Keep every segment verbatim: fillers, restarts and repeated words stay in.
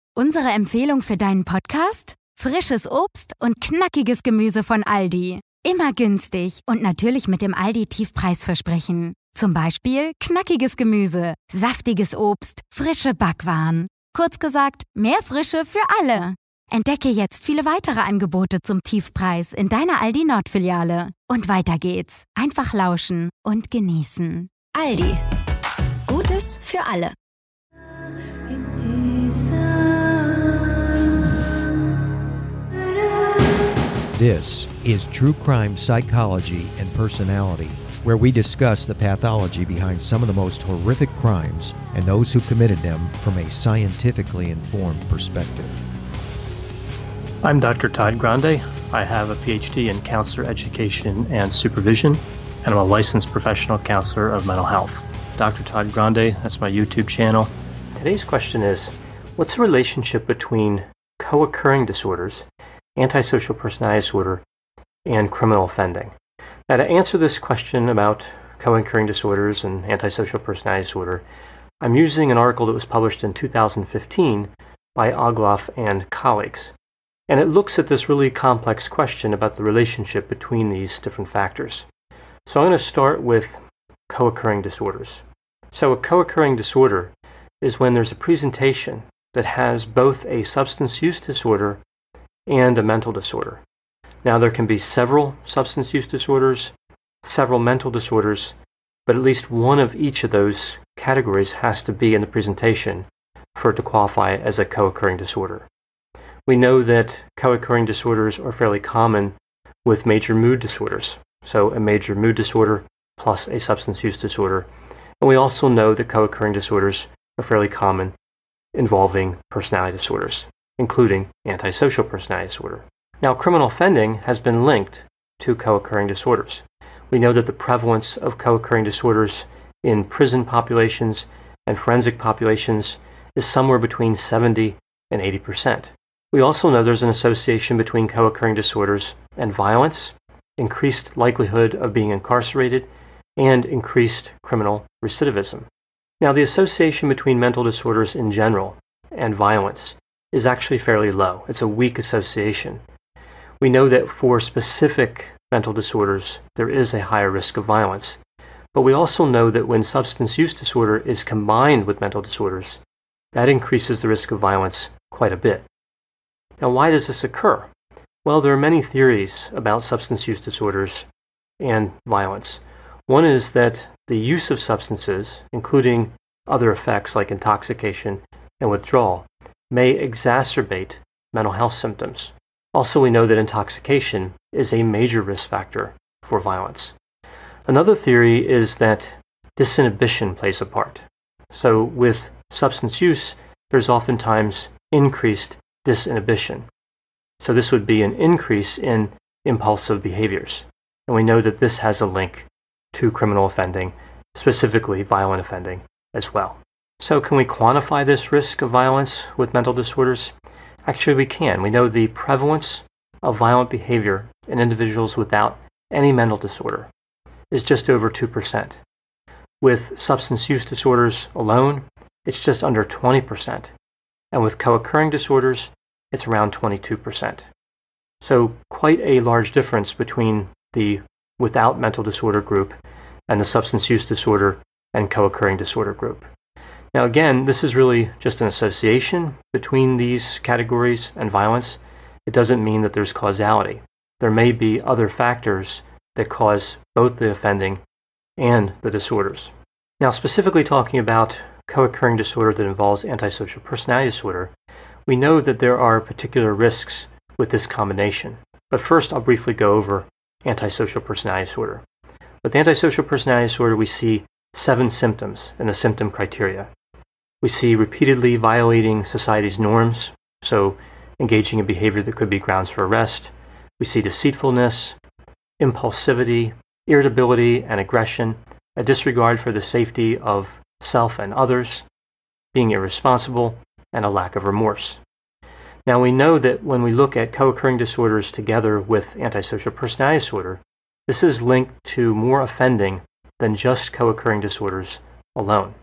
Unsere Empfehlung für deinen Podcast? Frisches Obst und knackiges Gemüse von Aldi. Immer günstig und natürlich mit dem Aldi-Tiefpreisversprechen. Zum Beispiel knackiges Gemüse, saftiges Obst, frische Backwaren. Kurz gesagt, mehr Frische für alle. Entdecke jetzt viele weitere Angebote zum Tiefpreis in deiner Aldi Nord-Filiale. Und weiter geht's. Einfach lauschen und genießen. Aldi. Gutes für alle. This is True Crime Psychology and Personality, where we discuss the pathology behind some of the most horrific crimes and those who committed them from a scientifically informed perspective. I'm Doctor Todd Grande. I have a P H D in counselor education and supervision, and I'm a licensed professional counselor of mental health. Doctor Todd Grande, that's my YouTube channel. Today's question is, what's the relationship between co-occurring disorders, antisocial personality disorder, and criminal offending? Now, to answer this question about co-occurring disorders and antisocial personality disorder, I'm using an article that was published in two thousand fifteen by Ogloff and colleagues. And it looks at this really complex question about the relationship between these different factors. So I'm going to start with co-occurring disorders. So a co-occurring disorder is when there's a presentation that has both a substance use disorder and a mental disorder. Now, there can be several substance use disorders, several mental disorders, but at least one of each of those categories has to be in the presentation for it to qualify as a co-occurring disorder. We know that co-occurring disorders are fairly common with major mood disorders, so a major mood disorder plus a substance use disorder. And we also know that co-occurring disorders are fairly common involving personality disorders, including antisocial personality disorder. Now, criminal offending has been linked to co-occurring disorders. We know that the prevalence of co-occurring disorders in prison populations and forensic populations is somewhere between seventy and eighty percent. We also know there's an association between co-occurring disorders and violence, increased likelihood of being incarcerated, and increased criminal recidivism. Now, the association between mental disorders in general and violence is actually fairly low. It's a weak association. We know that for specific mental disorders, there is a higher risk of violence. But we also know that when substance use disorder is combined with mental disorders, that increases the risk of violence quite a bit. Now, why does this occur? Well, there are many theories about substance use disorders and violence. One is that the use of substances, including other effects like intoxication and withdrawal, may exacerbate mental health symptoms. Also, we know that intoxication is a major risk factor for violence. Another theory is that disinhibition plays a part. So with substance use, there's oftentimes increased disinhibition. So this would be an increase in impulsive behaviors. And we know that this has a link to criminal offending, specifically violent offending as well. So can we quantify this risk of violence with mental disorders? Actually, we can. We know the prevalence of violent behavior in individuals without any mental disorder is just over two percent. With substance use disorders alone, it's just under twenty percent. And with co-occurring disorders, it's around twenty-two percent. So quite a large difference between the without mental disorder group and the substance use disorder and co-occurring disorder group. Now, again, this is really just an association between these categories and violence. It doesn't mean that there's causality. There may be other factors that cause both the offending and the disorders. Now, specifically talking about co-occurring disorder that involves antisocial personality disorder, we know that there are particular risks with this combination. But first, I'll briefly go over antisocial personality disorder. With antisocial personality disorder, we see seven symptoms in the symptom criteria. We see repeatedly violating society's norms, so engaging in behavior that could be grounds for arrest. We see deceitfulness, impulsivity, irritability and aggression, a disregard for the safety of self and others, being irresponsible, and a lack of remorse. Now, we know that when we look at co-occurring disorders together with antisocial personality disorder, this is linked to more offending than just co-occurring disorders alone.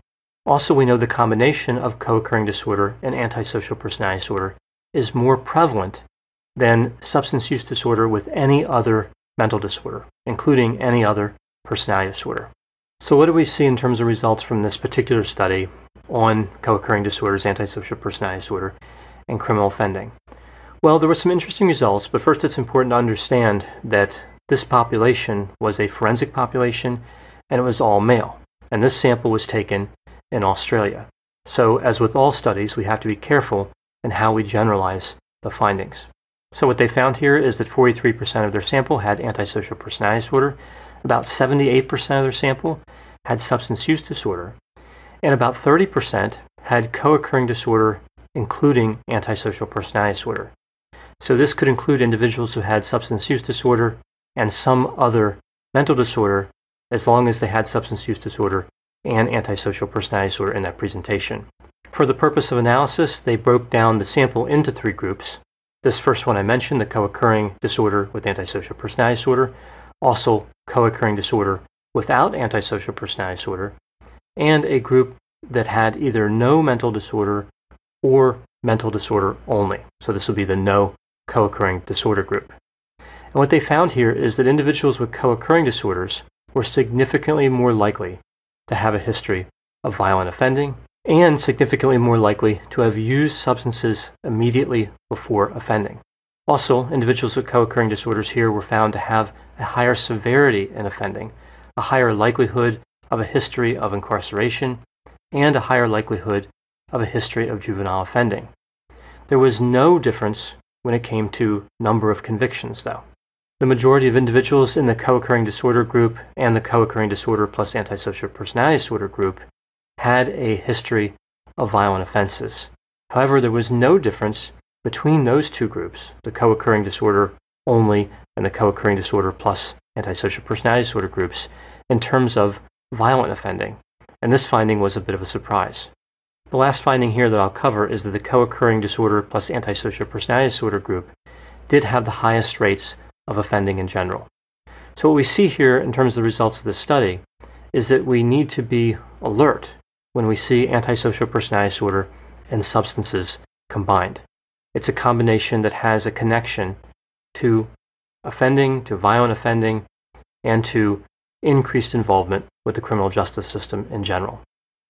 Also, we know the combination of co-occurring disorder and antisocial personality disorder is more prevalent than substance use disorder with any other mental disorder, including any other personality disorder. So what do we see in terms of results from this particular study on co-occurring disorders, antisocial personality disorder, and criminal offending? Well, there were some interesting results, but first it's important to understand that this population was a forensic population and it was all male. And this sample was taken in Australia. So as with all studies, we have to be careful in how we generalize the findings. So what they found here is that forty-three percent of their sample had antisocial personality disorder, about seventy-eight percent of their sample had substance use disorder, and about thirty percent had co-occurring disorder, including antisocial personality disorder. So this could include individuals who had substance use disorder and some other mental disorder, as long as they had substance use disorder and antisocial personality disorder in that presentation. For the purpose of analysis, they broke down the sample into three groups. This first one I mentioned, the co-occurring disorder with antisocial personality disorder, also co-occurring disorder without antisocial personality disorder, and a group that had either no mental disorder or mental disorder only. So this would be the no co-occurring disorder group. And what they found here is that individuals with co-occurring disorders were significantly more likely to have a history of violent offending and significantly more likely to have used substances immediately before offending. Also, individuals with co-occurring disorders here were found to have a higher severity in offending, a higher likelihood of a history of incarceration, and a higher likelihood of a history of juvenile offending. There was no difference when it came to number of convictions, though. The majority of individuals in the co-occurring disorder group and the co-occurring disorder plus antisocial personality disorder group had a history of violent offenses. However, there was no difference between those two groups, the co-occurring disorder only and the co-occurring disorder plus antisocial personality disorder groups, in terms of violent offending. And this finding was a bit of a surprise. The last finding here that I'll cover is that the co-occurring disorder plus antisocial personality disorder group did have the highest rates of offending in general. So what we see here in terms of the results of this study is that we need to be alert when we see antisocial personality disorder and substances combined. It's a combination that has a connection to offending, to violent offending, and to increased involvement with the criminal justice system in general.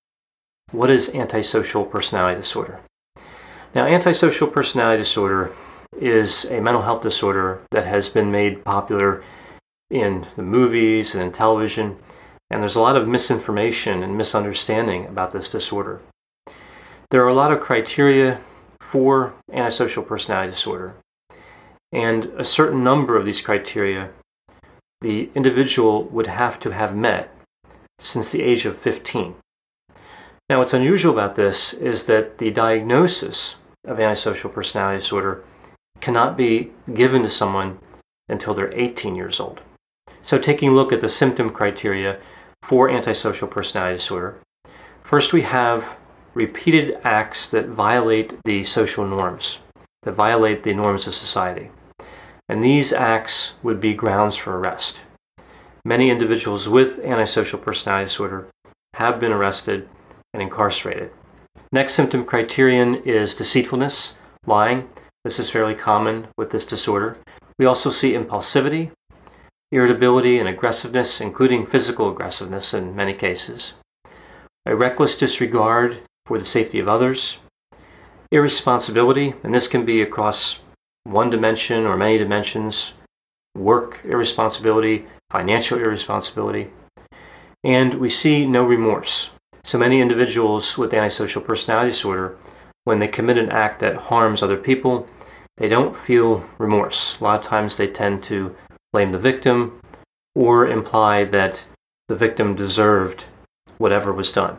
What is antisocial personality disorder? Now, antisocial personality disorder is a mental health disorder that has been made popular in the movies and in television, and there's a lot of misinformation and misunderstanding about this disorder. There are a lot of criteria for antisocial personality disorder, and a certain number of these criteria the individual would have to have met since the age of fifteen. Now, what's unusual about this is that the diagnosis of antisocial personality disorder cannot be given to someone until they're eighteen years old. So taking a look at the symptom criteria for antisocial personality disorder, first we have repeated acts that violate the social norms, that violate the norms of society. And these acts would be grounds for arrest. Many individuals with antisocial personality disorder have been arrested and incarcerated. Next symptom criterion is deceitfulness, lying. This is fairly common with this disorder. We also see impulsivity, irritability, and aggressiveness, including physical aggressiveness in many cases. A reckless disregard for the safety of others. Irresponsibility, and this can be across one dimension or many dimensions. Work irresponsibility, financial irresponsibility. And we see no remorse. So many individuals with antisocial personality disorder, when they commit an act that harms other people, they don't feel remorse. A lot of times they tend to blame the victim or imply that the victim deserved whatever was done.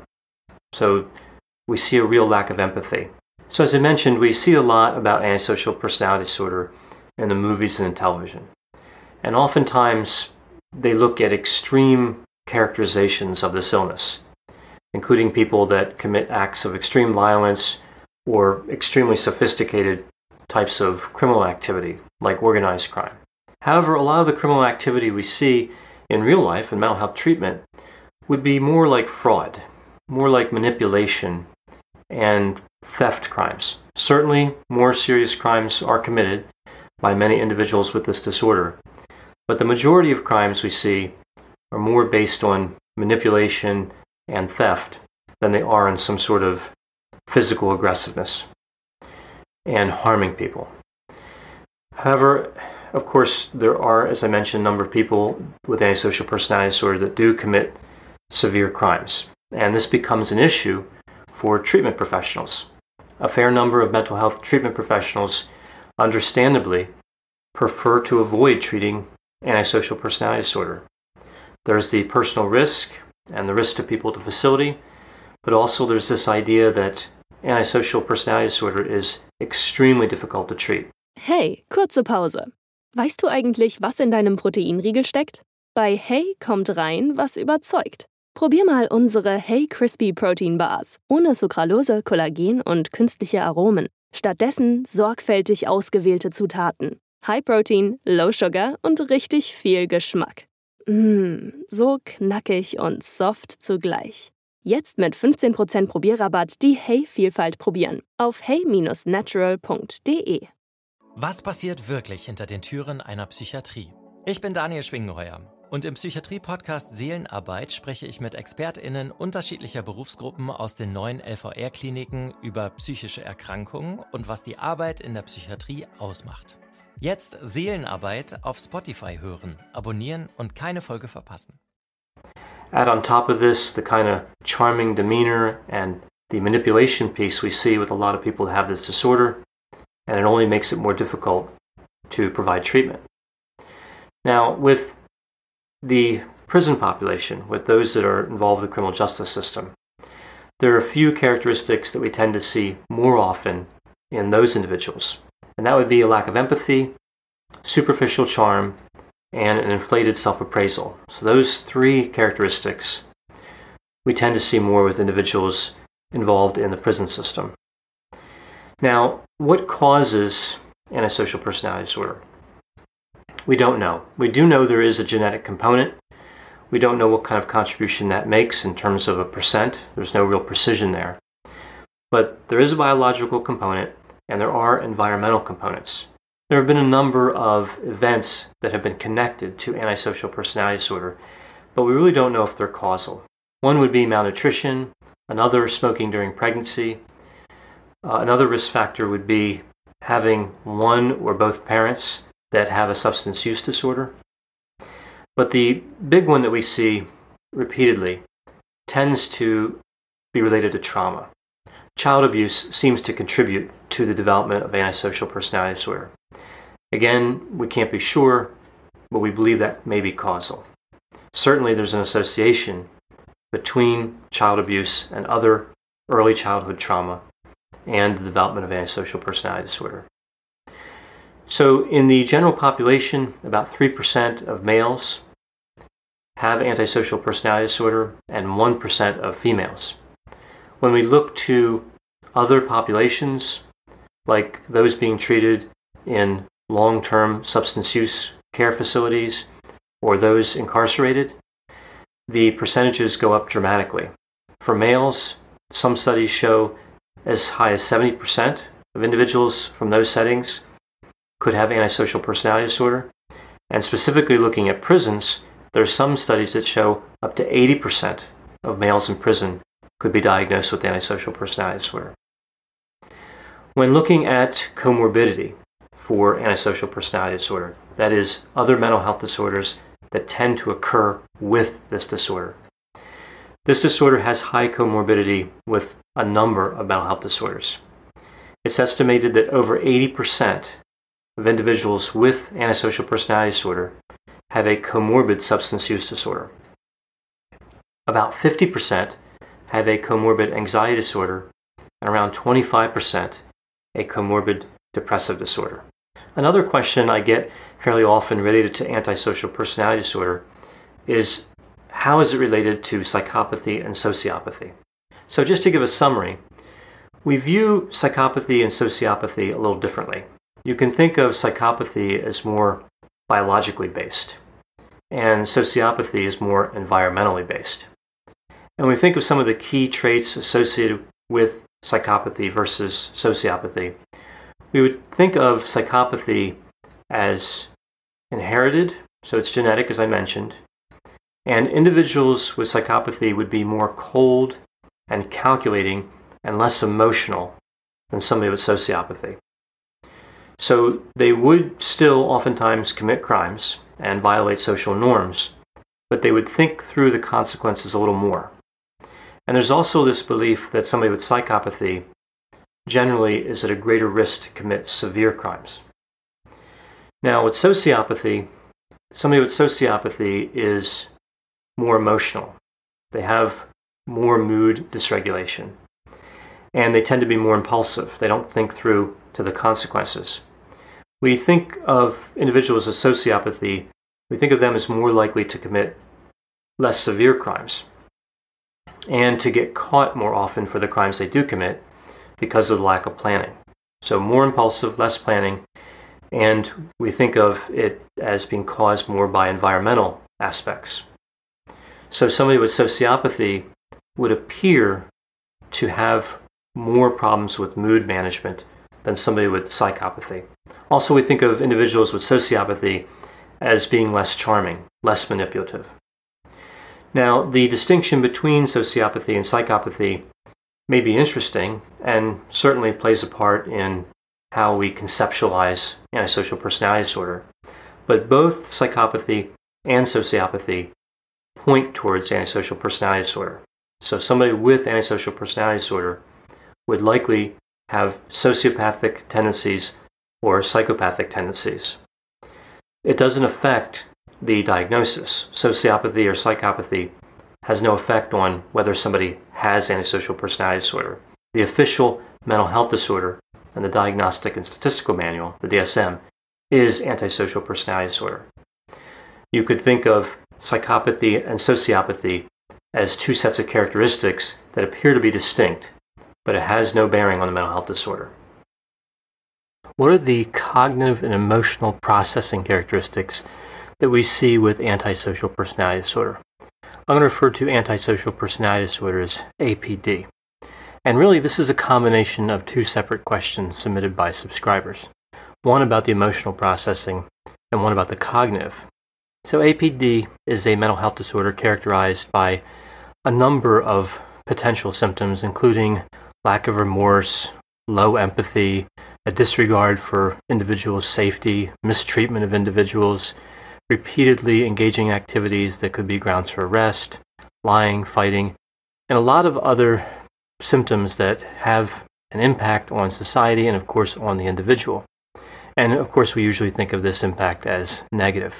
So we see a real lack of empathy. So as I mentioned, we see a lot about antisocial personality disorder in the movies and in television. And oftentimes they look at extreme characterizations of this illness, including people that commit acts of extreme violence or extremely sophisticated types of criminal activity, like organized crime. However, a lot of the criminal activity we see in real life in mental health treatment would be more like fraud. more like manipulation and theft crimes. Certainly, more serious crimes are committed by many individuals with this disorder, but the majority of crimes we see are more based on manipulation and theft than they are in some sort of physical aggressiveness and harming people. However, of course, there are, as I mentioned, a number of people with antisocial personality disorder that do commit severe crimes, and this becomes an issue for treatment professionals. A fair number of mental health treatment professionals, understandably, prefer to avoid treating antisocial personality disorder. There's the personal risk and the risk to people at the facility, but also there's this idea that antisocial personality disorder is extremely difficult to treat. Hey, kurze Pause. Weißt du eigentlich, was in deinem Proteinriegel steckt? Bei Hey kommt rein, was überzeugt. Probier mal unsere Hey Crispy Protein Bars. Ohne Sucralose, Kollagen und künstliche Aromen. Stattdessen sorgfältig ausgewählte Zutaten. High Protein, Low Sugar und richtig viel Geschmack. Mmh, so knackig und soft zugleich. Jetzt mit fünfzehn Prozent Probierrabatt die Hey-Vielfalt probieren. Auf hey Bindestrich natural Punkt de. Was passiert wirklich hinter den Türen einer Psychiatrie? Ich bin Daniel Schwingenheuer und im Psychiatrie-Podcast Seelenarbeit spreche ich mit ExpertInnen unterschiedlicher Berufsgruppen aus den neuen L V R-Kliniken über psychische Erkrankungen und was die Arbeit in der Psychiatrie ausmacht. Jetzt Seelenarbeit auf Spotify hören, abonnieren und keine Folge verpassen. Add on top of this the kind of charming demeanor and the manipulation piece we see with a lot of people who have this disorder, and it only makes it more difficult to provide treatment. Now, with the prison population, with those that are involved in the criminal justice system, there are a few characteristics that we tend to see more often in those individuals, and that would be a lack of empathy, superficial charm, and an inflated self-appraisal. So those three characteristics we tend to see more with individuals involved in the prison system. Now, what causes antisocial personality disorder? We don't know. We do know there is a genetic component. We don't know what kind of contribution that makes in terms of a percent. There's no real precision there. But there is a biological component, and there are environmental components. There have been a number of events that have been connected to antisocial personality disorder, but we really don't know if they're causal. One would be malnutrition, another smoking during pregnancy. Uh, another risk factor would be having one or both parents that have a substance use disorder. But the big one that we see repeatedly tends to be related to trauma. Child abuse seems to contribute to the development of antisocial personality disorder. Again, we can't be sure, but we believe that may be causal. Certainly there's an association between child abuse and other early childhood trauma and the development of antisocial personality disorder. So in the general population, about three percent of males have antisocial personality disorder and one percent of females. When we look to other populations, like those being treated in long-term substance use care facilities or those incarcerated, the percentages go up dramatically. For males, some studies show as high as seventy percent of individuals from those settings could have antisocial personality disorder. And specifically looking at prisons, there are some studies that show up to eighty percent of males in prison could be diagnosed with antisocial personality disorder. When looking at comorbidity for antisocial personality disorder, that is, other mental health disorders that tend to occur with this disorder. This disorder has high comorbidity with a number of mental health disorders. It's estimated that over eighty percent of individuals with antisocial personality disorder have a comorbid substance use disorder. About fifty percent have a comorbid anxiety disorder, and around twenty-five percent a comorbid depressive disorder. Another question I get fairly often related to antisocial personality disorder is, how is it related to psychopathy and sociopathy? So just to give a summary, we view psychopathy and sociopathy a little differently. You can think of psychopathy as more biologically based, and sociopathy is more environmentally based. And when we think of some of the key traits associated with psychopathy versus sociopathy, we would think of psychopathy as inherited, so it's genetic, as I mentioned, and individuals with psychopathy would be more cold and calculating and less emotional than somebody with sociopathy. So they would still oftentimes commit crimes and violate social norms, but they would think through the consequences a little more. And there's also this belief that somebody with psychopathy generally is at a greater risk to commit severe crimes. Now, with sociopathy, somebody with sociopathy is more emotional. They have more mood dysregulation, and they tend to be more impulsive. They don't think through to the consequences. We think of individuals with sociopathy, we think of them as more likely to commit less severe crimes and to get caught more often for the crimes they do commit because of the lack of planning. So more impulsive, less planning, and we think of it as being caused more by environmental aspects. So somebody with sociopathy would appear to have more problems with mood management than somebody with psychopathy. Also, we think of individuals with sociopathy as being less charming, less manipulative. Now, the distinction between sociopathy and psychopathy may be interesting and certainly plays a part in how we conceptualize antisocial personality disorder. But both psychopathy and sociopathy point towards antisocial personality disorder. So somebody with antisocial personality disorder would likely have sociopathic tendencies or psychopathic tendencies. It doesn't affect the diagnosis. Sociopathy or psychopathy has no effect on whether somebody has antisocial personality disorder. The official mental health disorder and the Diagnostic and Statistical Manual, the D S M, is antisocial personality disorder. You could think of psychopathy and sociopathy as two sets of characteristics that appear to be distinct, but it has no bearing on the mental health disorder. What are the cognitive and emotional processing characteristics that we see with antisocial personality disorder? I'm going to refer to antisocial personality disorder as A P D. And really, this is a combination of two separate questions submitted by subscribers. One about the emotional processing and one about the cognitive. So A P D is a mental health disorder characterized by a number of potential symptoms, including lack of remorse, low empathy, a disregard for individuals' safety, mistreatment of individuals, repeatedly engaging activities that could be grounds for arrest, lying, fighting, and a lot of other symptoms that have an impact on society and, of course, on the individual. And, of course, we usually think of this impact as negative.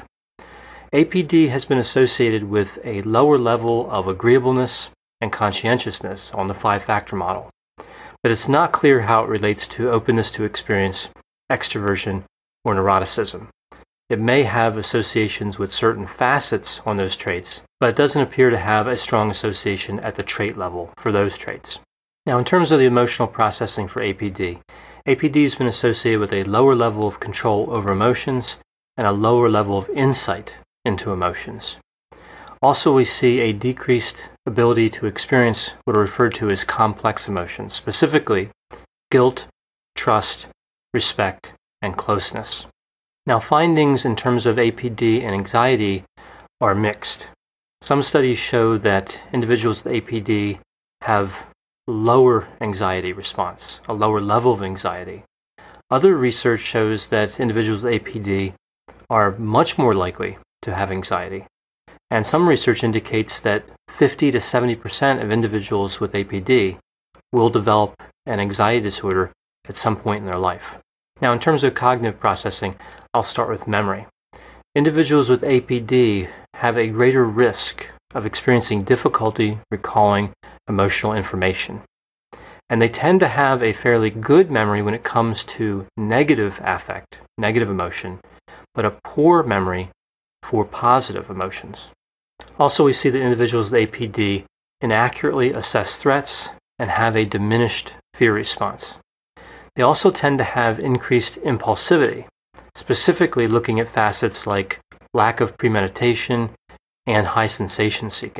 A P D has been associated with a lower level of agreeableness and conscientiousness on the five-factor model, but it's not clear how it relates to openness to experience, extroversion, or neuroticism. It may have associations with certain facets on those traits, but it doesn't appear to have a strong association at the trait level for those traits. Now, in terms of the emotional processing for A P D, A P D has been associated with a lower level of control over emotions and a lower level of insight into emotions. Also, we see a decreased ability to experience what are referred to as complex emotions, specifically guilt, trust, respect, and closeness. Now, findings in terms of A P D and anxiety are mixed. Some studies show that individuals with A P D have lower anxiety response, a lower level of anxiety. Other research shows that individuals with A P D are much more likely to have anxiety. And some research indicates that fifty to seventy percent of individuals with A P D will develop an anxiety disorder at some point in their life. Now, in terms of cognitive processing, I'll start with memory. Individuals with A P D have a greater risk of experiencing difficulty recalling emotional information. And they tend to have a fairly good memory when it comes to negative affect, negative emotion, but a poor memory for positive emotions. Also, we see that individuals with A P D inaccurately assess threats and have a diminished fear response. They also tend to have increased impulsivity, specifically looking at facets like lack of premeditation and high sensation seeking.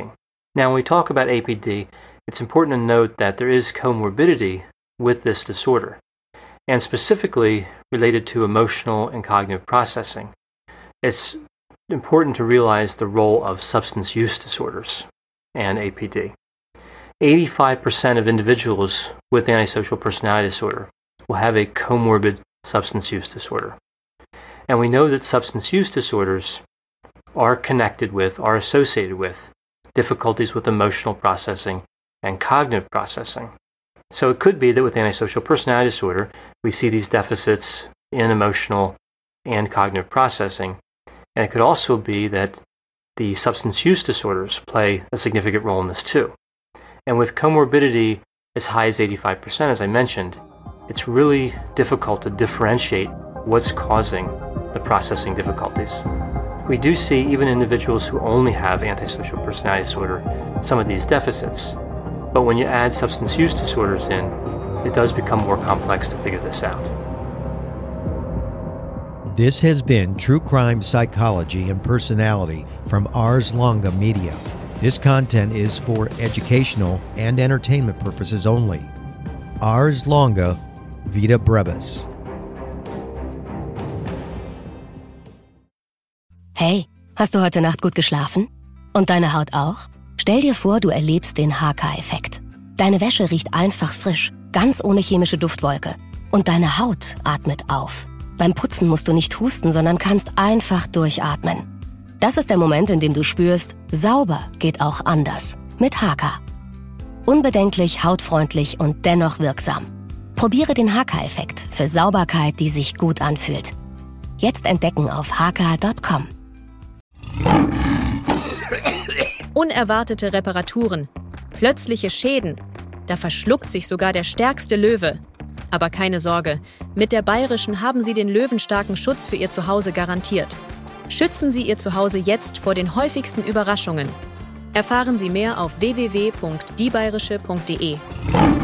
Now, when we talk about A P D, it's important to note that there is comorbidity with this disorder, and specifically related to emotional and cognitive processing. It's important to realize the role of substance use disorders and A P D. eighty-five percent of individuals with antisocial personality disorder will have a comorbid substance use disorder. And we know that substance use disorders are connected with, are associated with, difficulties with emotional processing and cognitive processing. So it could be that with antisocial personality disorder, we see these deficits in emotional and cognitive processing. And it could also be that the substance use disorders play a significant role in this too. And with comorbidity as high as eighty-five percent, as I mentioned, it's really difficult to differentiate what's causing the processing difficulties. We do see even individuals who only have antisocial personality disorder some of these deficits. But when you add substance use disorders in, it does become more complex to figure this out. This has been True Crime Psychology and Personality from Ars Longa Media. This content is for educational and entertainment purposes only. Ars Longa, Vita Brevis. Hey, hast du heute Nacht gut geschlafen? Und deine Haut auch? Stell dir vor, du erlebst den H K-Effekt. Deine Wäsche riecht einfach frisch, ganz ohne chemische Duftwolke. Und deine Haut atmet auf. Beim Putzen musst du nicht husten, sondern kannst einfach durchatmen. Das ist der Moment, in dem du spürst, sauber geht auch anders. Mit H K. Unbedenklich, hautfreundlich und dennoch wirksam. Probiere den H K-Effekt für Sauberkeit, die sich gut anfühlt. Jetzt entdecken auf h k punkt com. Unerwartete Reparaturen, plötzliche Schäden. Da verschluckt sich sogar der stärkste Löwe. Aber keine Sorge, mit der Bayerischen haben Sie den löwenstarken Schutz für Ihr Zuhause garantiert. Schützen Sie Ihr Zuhause jetzt vor den häufigsten Überraschungen. Erfahren Sie mehr auf w w w punkt die bayerische punkt d e.